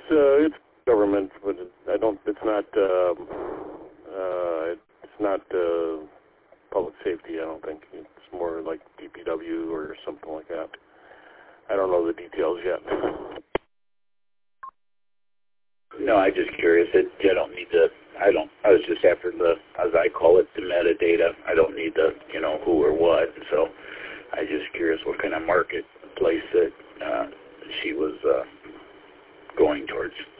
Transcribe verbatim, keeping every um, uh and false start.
uh, it's government, but it, I don't. It's not. Um, uh, it's not uh, public safety. I don't think it's more like D P W or something like that. I don't know the details yet. No, I'm just curious. It, I don't need the. I don't. I was just after the, as I call it, the metadata. I don't need the, you know, who or what. So, I just curious what kind of marketplace that uh, she was uh, going towards.